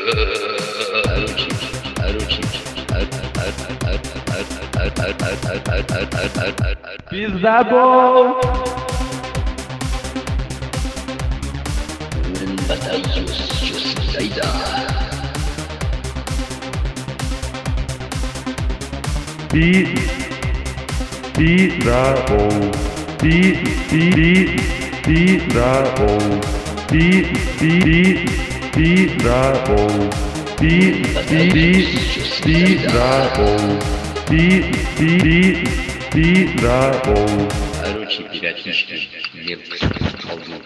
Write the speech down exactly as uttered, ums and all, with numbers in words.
Пиздабол! Пи... Пиздабол! Пи... Пи... Пи... Пиздабол! Пи... Пи... Пи... Пиздабол! Пи... Пи... Пи... Пиздабол! Пи... Пи... Пи... Пиздабол! Короче, ребятишки, девушки, колдун.